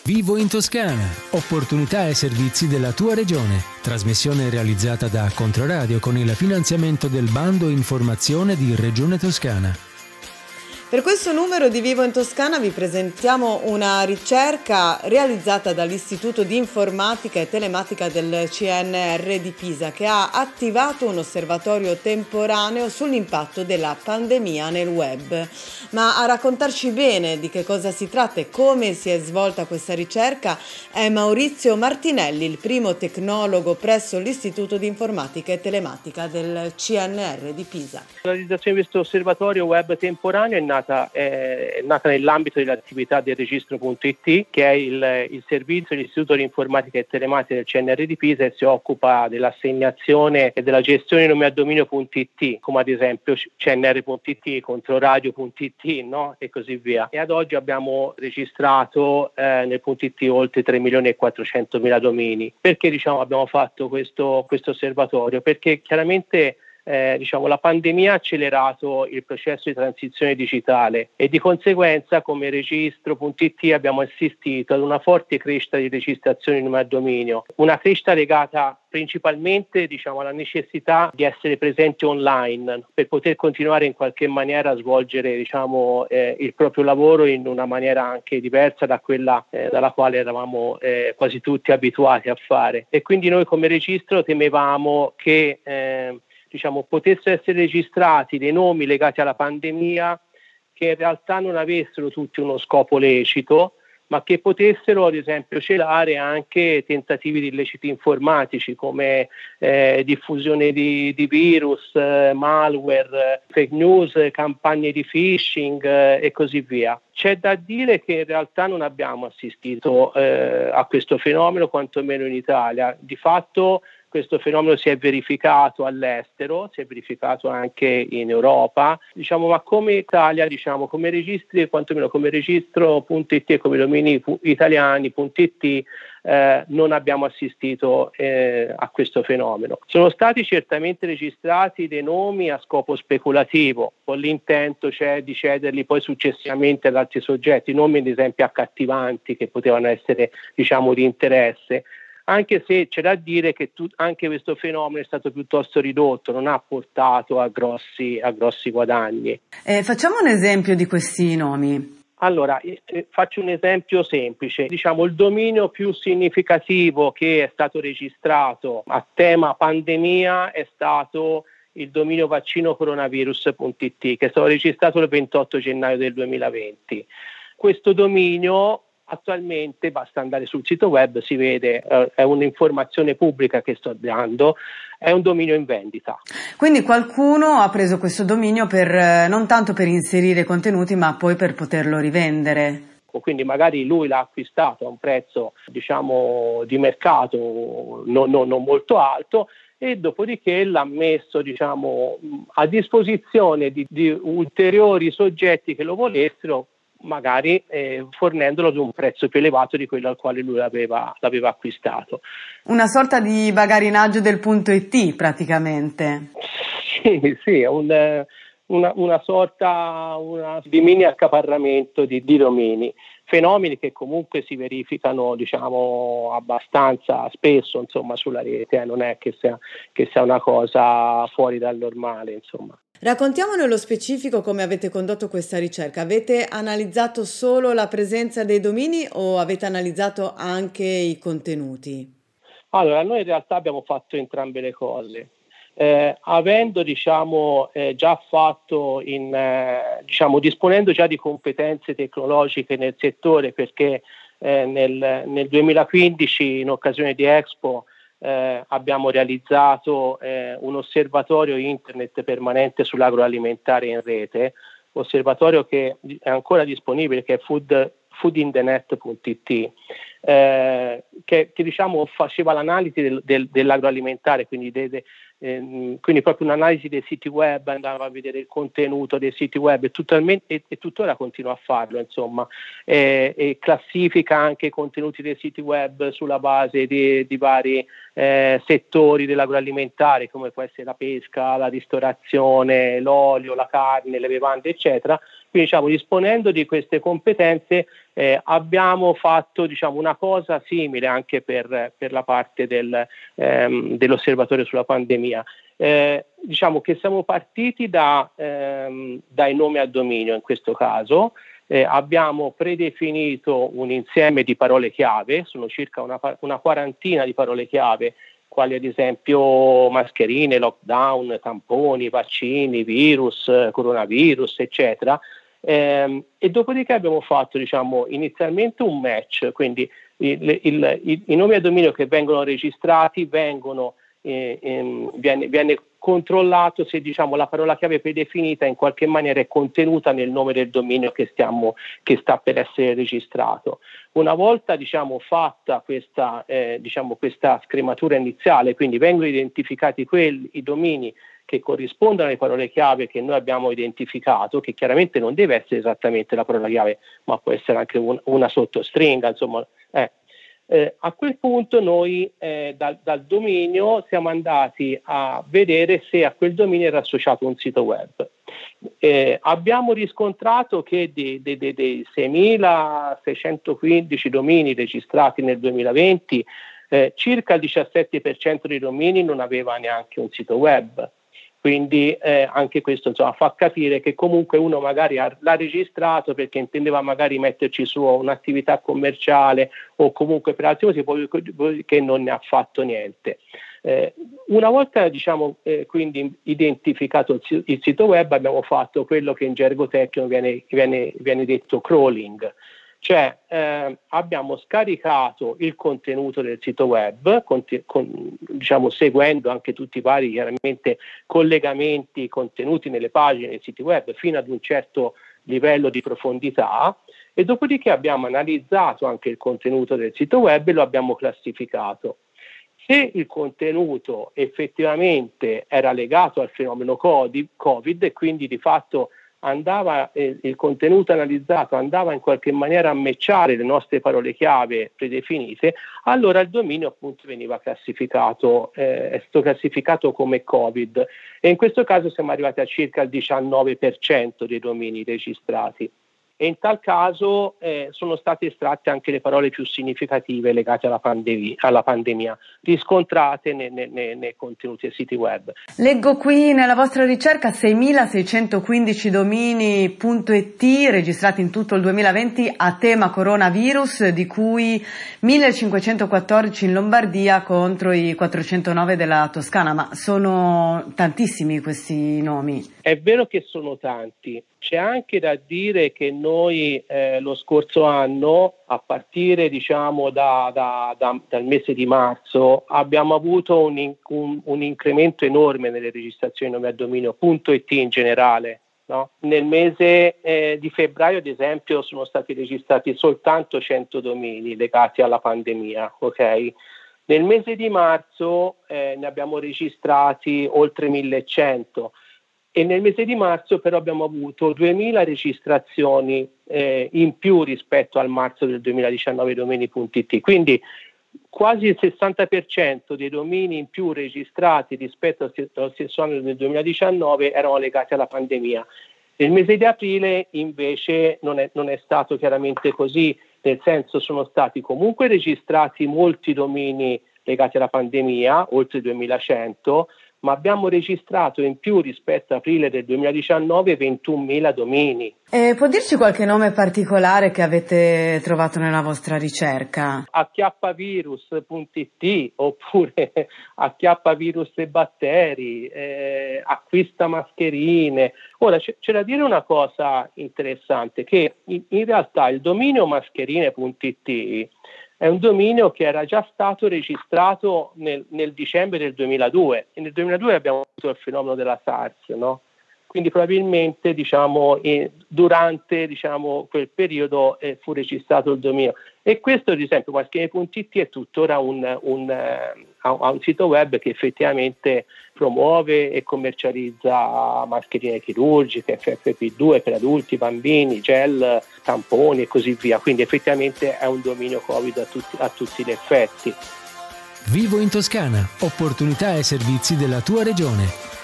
Vivo in Toscana. Opportunità e servizi della tua regione. Trasmissione realizzata da Controradio con il finanziamento del bando Informazione di Regione Toscana. Per questo numero di Vivo in Toscana vi presentiamo una ricerca realizzata dall'Istituto di Informatica e Telematica del CNR di Pisa, che ha attivato un osservatorio temporaneo sull'impatto della pandemia nel web. Ma a raccontarci bene di che cosa si tratta e come si è svolta questa ricerca è Maurizio Martinelli, il primo tecnologo presso l'Istituto di Informatica e Telematica del CNR di Pisa. La realizzazione di questo osservatorio web temporaneo è nata nell'ambito dell'attività del registro.it, che è il servizio dell'Istituto di Informatica e Telematica del CNR di Pisa, e si occupa dell'assegnazione e della gestione di nomi a dominio.it, come ad esempio CNR.it, Controradio.it, no? E così via. E ad oggi abbiamo registrato nel .it oltre 3.400.000 domini. Perché abbiamo fatto questo osservatorio? Perché chiaramente la pandemia ha accelerato il processo di transizione digitale e di conseguenza come registro.it abbiamo assistito ad una forte crescita di registrazioni in nome a dominio, una crescita legata principalmente alla necessità di essere presenti online per poter continuare in qualche maniera a svolgere il proprio lavoro in una maniera anche diversa da quella dalla quale eravamo quasi tutti abituati a fare. E quindi noi come registro temevamo che potessero essere registrati dei nomi legati alla pandemia che in realtà non avessero tutti uno scopo lecito, ma che potessero ad esempio celare anche tentativi di illeciti informatici come diffusione di virus, malware, fake news, campagne di phishing e così via. C'è da dire che in realtà non abbiamo assistito a questo fenomeno, quantomeno in Italia. Di fatto questo fenomeno si è verificato all'estero, si è verificato anche in Europa, ma come Italia, come registri, quantomeno come registro.it e come domini italiani.it, non abbiamo assistito a questo fenomeno. Sono stati certamente registrati dei nomi a scopo speculativo, con l'intento di cederli poi successivamente ad altri soggetti, nomi ad esempio accattivanti che potevano essere di interesse. Anche se c'è da dire che anche questo fenomeno è stato piuttosto ridotto, non ha portato a grossi guadagni. Facciamo un esempio di questi nomi. Allora, faccio un esempio semplice. Il dominio più significativo che è stato registrato a tema pandemia è stato il dominio vaccino-coronavirus.it, che è stato registrato il 28 gennaio del 2020. Questo dominio attualmente, basta andare sul sito web, si vede, è un'informazione pubblica che sto dando, è un dominio in vendita. Quindi qualcuno ha preso questo dominio non tanto per inserire contenuti, ma poi per poterlo rivendere. Quindi magari lui l'ha acquistato a un prezzo di mercato non molto alto, e dopodiché l'ha messo a disposizione di ulteriori soggetti che lo volessero, magari fornendolo ad un prezzo più elevato di quello al quale lui l'aveva acquistato. Una sorta di bagarinaggio del .it praticamente. Sì, una sorta di mini accaparramento di domini. Fenomeni che comunque si verificano abbastanza spesso sulla rete, non è che sia una cosa fuori dal normale . Raccontiamo nello specifico come avete condotto questa ricerca. Avete analizzato solo la presenza dei domini o avete analizzato anche i contenuti? Allora, noi in realtà abbiamo fatto entrambe le cose. Avendo già fatto disponendo già di competenze tecnologiche nel settore, perché nel 2015 in occasione di Expo abbiamo realizzato un osservatorio internet permanente sull'agroalimentare in rete, osservatorio che è ancora disponibile, che è foodinthenet.it, che faceva l'analisi dell'agroalimentare, quindi quindi proprio un'analisi dei siti web, andava a vedere il contenuto dei siti web e tuttora continua a farlo, insomma, e classifica anche i contenuti dei siti web sulla base di vari settori dell'agroalimentare, come può essere la pesca, la ristorazione, l'olio, la carne, le bevande, eccetera. Quindi, diciamo, disponendo di queste competenze abbiamo fatto, diciamo, una cosa simile anche per la parte dell'osservatorio sulla pandemia. Diciamo che siamo partiti dai nomi a dominio in questo caso. Abbiamo predefinito un insieme di parole chiave, sono circa una quarantina di parole chiave, quali ad esempio mascherine, lockdown, tamponi, vaccini, virus, coronavirus, eccetera. E dopodiché abbiamo fatto, diciamo, inizialmente un match, quindi i nomi a dominio che vengono registrati viene controllato se, diciamo, la parola chiave predefinita in qualche maniera è contenuta nel nome del dominio che sta per essere registrato. Una volta, diciamo, fatta questa scrematura iniziale, quindi vengono identificati i domini che corrispondono alle parole chiave che noi abbiamo identificato, che chiaramente non deve essere esattamente la parola chiave, ma può essere anche una sottostringa, insomma. A quel punto noi dal dominio siamo andati a vedere se a quel dominio era associato un sito web. Abbiamo riscontrato che dei 6.615 domini registrati nel 2020, circa il 17% dei domini non aveva neanche un sito web. Quindi anche questo, insomma, fa capire che comunque uno magari l'ha registrato perché intendeva magari metterci su un'attività commerciale o comunque per altri motivi, che non ne ha fatto niente. Una volta, diciamo, quindi identificato il sito web, abbiamo fatto quello che in gergo tecnico viene detto crawling. Cioè abbiamo scaricato il contenuto del sito web, diciamo, seguendo anche tutti i vari, chiaramente, collegamenti contenuti nelle pagine dei siti web fino ad un certo livello di profondità, e dopodiché abbiamo analizzato anche il contenuto del sito web e lo abbiamo classificato. Se il contenuto effettivamente era legato al fenomeno Covid e quindi di fatto il contenuto analizzato andava in qualche maniera a matchare le nostre parole chiave predefinite, allora il dominio appunto veniva classificato, è stato classificato come Covid, e in questo caso siamo arrivati a circa il 19% dei domini registrati. E in tal caso sono state estratte anche le parole più significative legate alla pandemia riscontrate nei contenuti dei siti web. Leggo qui nella vostra ricerca 6.615 domini.it registrati in tutto il 2020 a tema coronavirus, di cui 1.514 in Lombardia contro i 409 della Toscana, ma sono tantissimi questi nomi. È vero che sono tanti. C'è anche da dire che noi lo scorso anno, a partire, diciamo, dal mese di marzo, abbiamo avuto un incremento enorme nelle registrazioni nomi a dominio.it in generale. No? Nel mese di febbraio, ad esempio, sono stati registrati soltanto 100 domini legati alla pandemia. Okay? Nel mese di marzo ne abbiamo registrati oltre 1.100. E nel mese di marzo però abbiamo avuto 2.000 registrazioni in più rispetto al marzo del 2019 domini.it, quindi quasi il 60% dei domini in più registrati rispetto allo stesso anno del 2019 erano legati alla pandemia. Nel mese di aprile invece non è stato chiaramente così, nel senso sono stati comunque registrati molti domini legati alla pandemia, oltre 2.100, ma abbiamo registrato in più rispetto a aprile del 2019 21.000 domini. Può dirci qualche nome particolare che avete trovato nella vostra ricerca? acchiappavirus.it oppure acchiappavirus e batteri, acquista mascherine. Ora c'è da dire una cosa interessante, che in realtà il dominio mascherine.it è un dominio che era già stato registrato nel dicembre del 2002, e nel 2002 abbiamo avuto il fenomeno della SARS, no? quindi probabilmente durante quel periodo fu registrato il dominio. E questo, ad esempio, Maschere.it è tuttora ha un sito web che effettivamente promuove e commercializza mascherine chirurgiche, FFP2 per adulti, bambini, gel, tamponi e così via. Quindi effettivamente è un dominio Covid a tutti gli effetti. Vivo in Toscana, opportunità e servizi della tua regione.